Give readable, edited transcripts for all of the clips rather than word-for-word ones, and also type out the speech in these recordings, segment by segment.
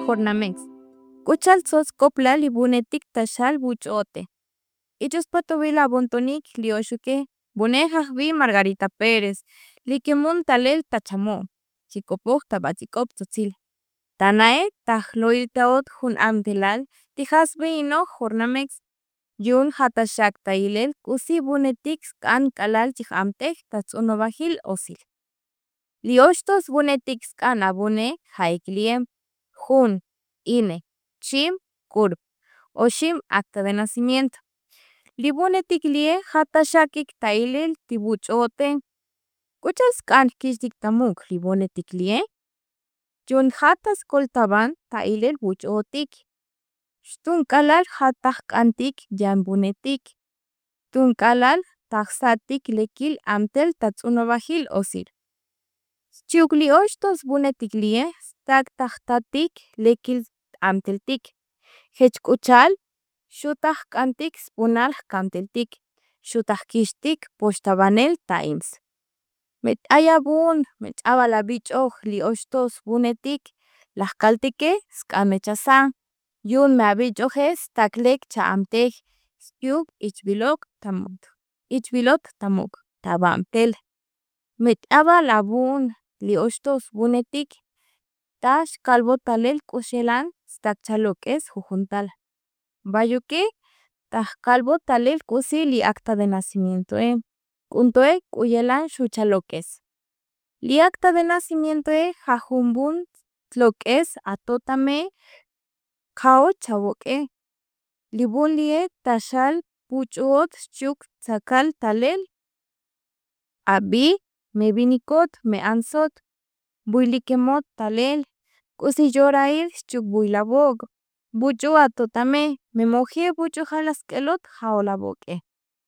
jornamex. Kuchal sos kopla libunetik tashal buchote. Ichus patovila bontonik lioshuke. Bonejaj vi Margarita Pérez. Likimun talel tachamo. Chikopoj tabatikop tzotzil. Tanae tajloitaot jun amtelal. Tijasbe ino jornamex. Yun hatashak tailel kusi bunetik skan kalal tijamtej tatsunobajil osil. Liostos bunetik skan abune haikliem. Jun, ine, chim, kurp. Oshim acta de nacimiento. Libunetik lie hatashakik tailel tibuchote. Kuchas kan kishdik tamuk libunetik lie. Yun hatas koltaban tailel buchotik. Stun kalal hatak antik jambunetik. Tun kalal taksatik lekil amtel tatsunobajil osil. Chukli ostos bunetik lie stak taktatik lekil amteltik. Hechkuchal shutak antik spunal kanteltik. Shutak kishtik poshtabanel times. Met ayabun met abalabich li ostos bunetik lajkaltike skamechasa. Yun me abichojes taklek chaamtej. Yuk ichbilok tamuk. Ichbilot tamuk tabamtel. Met abalabun li ostos bunetik. Tash kalbotalel kushelan stak chalokes jujuntal. Bayuke taj kalbotalel kusi li acta de nacimiento. Kuntoe kuyelan shuchaloques. Li acta de nacimiento jajumbun tlokes atotame kao chawoke. Libun lie tashal puchot chuk sakal talel. Abi me binikot me ansot. Builikemot talel. Kusi yorair chuk builabog. Buchu atotame me moje buchu jalaskelot jaolaboke.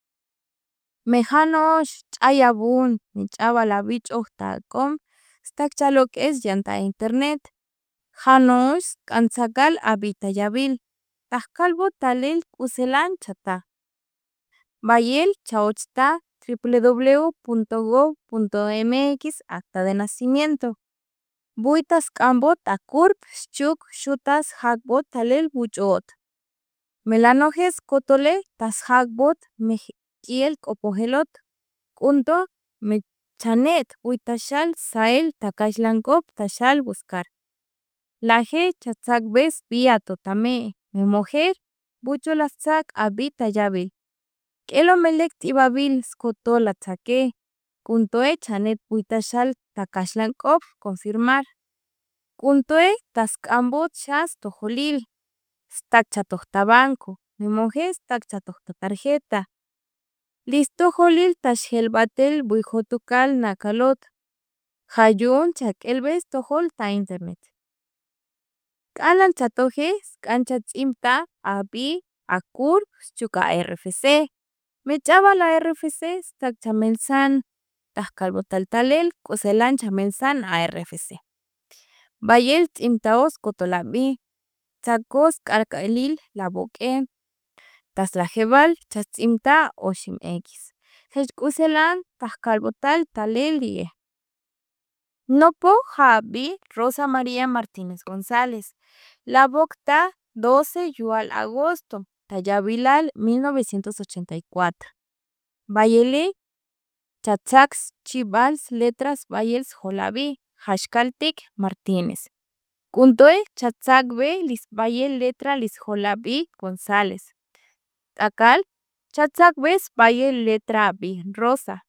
Mejanosh ayabun me chabalabich ohtakom. Stak chalokes yanta internet. Janosh kansakal abitayabil. Tajkalbo talel kuselan chata. Bayel chaochta www.gov.mx acta de nacimiento. Buitas kambot akurp chuk shutas hakbot talel buchot. Melanojes kotole tas hakbot mekiel kopohelot. Kunto me chanet uitashal sael takashlankop tashal buscar. Laje chatsak bes biatotame. Me mojer bucho latzak abitayabil. Kelo melek tibabil skotola tzake. Kuntoe chanet uitashal takashlankop confirmar. Kuntoe taskambot shas tojolil. Stak chatohtabanco. Me moje stak chatohta tarjeta. Listo jolil tashhelbatel buijotukal nakalot. Hayun chakelbes tojol ta internet. Kalan chatoje skanchat imta abi akur chuka RFC. Me chaba la RFC stak chamelsan. Tajkalbotal talel kuselan chamelsan a RFC. Bayel imtaos kotolabi. Chakos karkailil la boke. Tas la jebal chatzimta oshim X. Kuselan tajkalbotal talelie. Nopo Javi Rosa María Martínez González. La Bocta 12 yual agosto. Tayabilal 1984. Bayele Chatzax Chivals Letras Bayels Jolabi. Hashkaltik Martínez. Kuntoe Chatzakbe Lis Bayel Letra Lis Jolabi González. Akal Chatzakbes Bayel Letra B Rosa.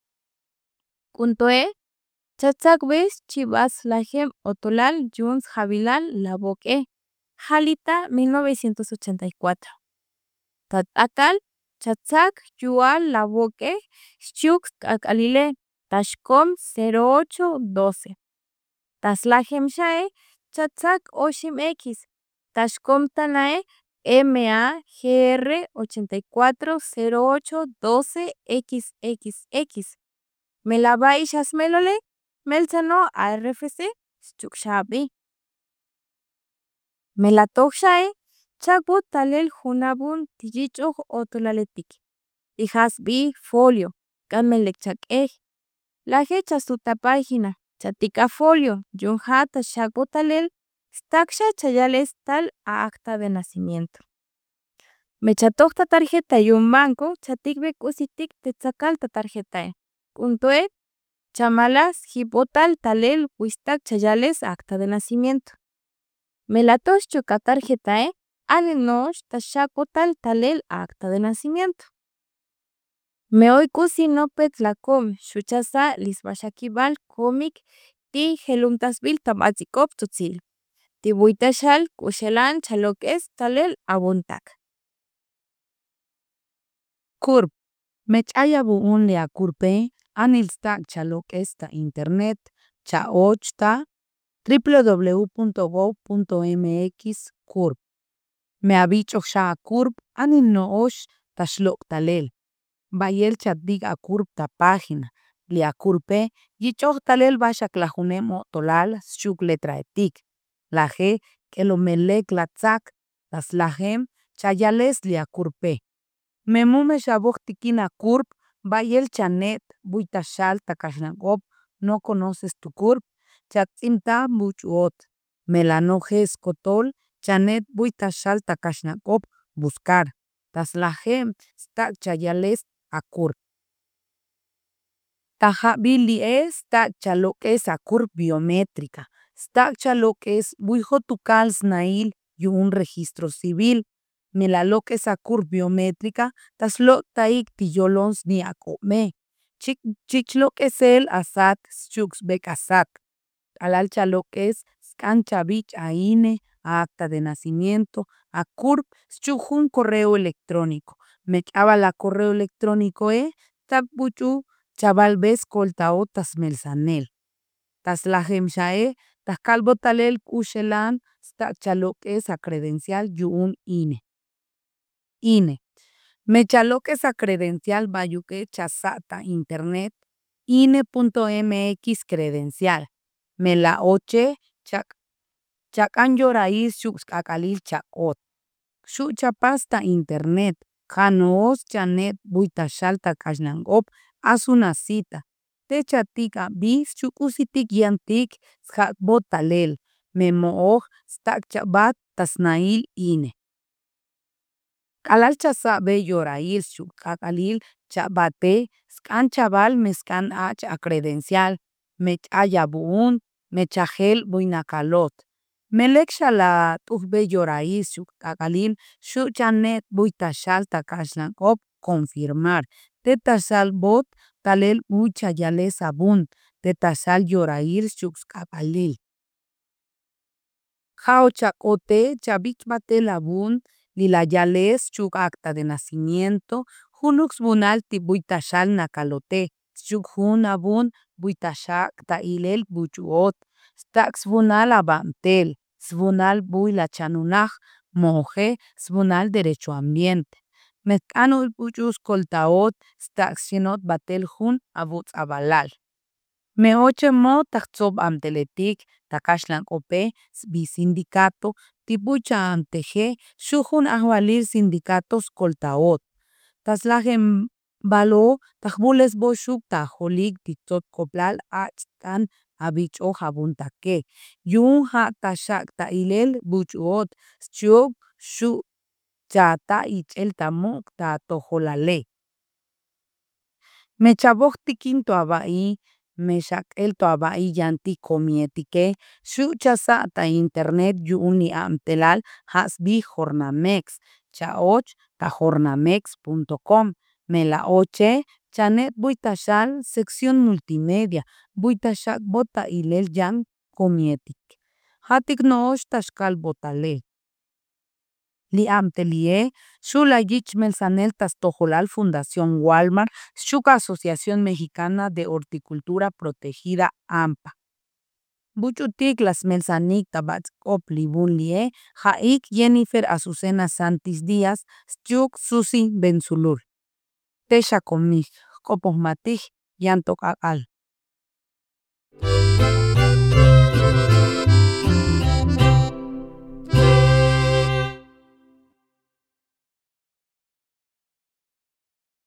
Kuntoe Chatzakbes Chivas Lajem Otolal Jones Javilal Laboque. Jalita 1984. Tatakal Chatzak Yual Laboque. Shuk Akalile Tashkom 0812. Taslajem Shae Chatzak Oshim X. Tashkom Tanae MAGR 840812XXX. Melabai Shasmelole Melzano ARFC Chukshabi. Melatokshae Chakbot Talel Junabun Tijichok Otolaletik. Tijasbi Folio. Kamelek Chak La hecha su página. Chatica folio. Yunjata Chakbot Talel Staksha chayales tal a acta de nacimiento. Mechatokta tarjeta y un banco chatikbek usitik tetzakalta tarjeta. Kuntue chamalas hipotal talel wistak chayales acta de nacimiento. Melatos chuka tarjeta aninosh tashakotal talel acta de nacimiento. Me hoy no petlacom shuchasa lisbashakibal comic ti gelumtasbil tabatzikop tutzil. Ti buitashal kushelan chalok es talel abuntak. Kurp. Mech'aya bu'un le akurpe anilstak chalok esta internet cha ochta www.gov.mx kurp. Me abichok sha kurp anil noosh tashlok talel. Bayel chatdik a kurp ta página. Li akurpe yichok talel bashak la junemo tolal shuk letra etik. La G que lo melek la tzak tas la gem chayales li akurpe. Memume shabok tikina kurp, bayel chanet, buita shal takashnagop, no conoces tu kurp, chatimta buchuot. Melanojes kotol, chanet buita shal takashnagop, buscar. Taslajem stak chayales a kurp. Taja bili es tak chalok es a kurp biométrica. Stak chalok es buijotukal snail y un registro civil. Melalok esa kurp biométrica, taslok taik tiyolons ni akome. Chichlok es el asat, schuks bek asat. Alal chalok es scancha bich a INE, a acta de nacimiento, a kurp, schujun correo electrónico. Me la correo electrónico tapuchu chaval ves coltao tasmelsanel. Taslajem shae, tascalbo talel kushelan, sta chalok es a credencial yun INE. INE. Me chalok esa credencial bayuque chasata internet INE.mx credencial. Me la oche chakan yoraís shuk kakalil chakot. Shuk chapasta internet. Janoos chanet buita shalta kashnangop haz una cita. Te chatika bis shuk usitik yantik shak botalel. Me mooj stak chabat tasnail INE. Alal chasa be yorail shuk kakalil chabate scan chaval me scan ach a credencial me ayabuun me chajel buinakalot. Melek shala be yorail shuk kakalil shuk chanet buita shalta kashlankop confirmar. Tetasal bot talel ucha yale sabun. Tetasal yorail shuk kakalil. Jao chakote chabich bate labun lila yales chuk acta de nacimiento, junux bunal ti buitashal nakalote, chuk jun abun buitashak ta ilel buchuot, staks bunal abantel, sbunal buila chanunaj, moje, sbunal derecho ambiente. Mezcano buchus koltaot, staks shinot batel jun abuts abalal. Me oche mo takzob amteletik, takashlan ope, bi sindicato, tibucha anteje, shujun ahwalir sindicatos koltaot. Taslajem balo, tajbules boshuk tajolik titot koplal achtan abicho jabuntake. Yun ha tashak ta ilel buchuot, shuk shu chata ichel tamuk ta tojolale. Me chabok tikin to abai, me shak el to abai yanti komietike, shu chasa ta internet yuni amtelal hasbi jornamex, chaoch ta jornamex.com. Me la oche, chanet buitashal, sección multimedia, buitashak bota ilel yan komietik. Hatik noosh tashkal botale. Li amtelie, Shula Yich Melsanel Tastojolal Fundación Walmart, Shuka Asociación Mexicana de Horticultura Protegida AMPA. Buchutik las Melsanik Tabats Oplibun Lie, Jaik Jennifer Azucena Santis Díaz, Stuk Susi Benzulur. Tesha Komij, Kopos Matij, Yantok Akal.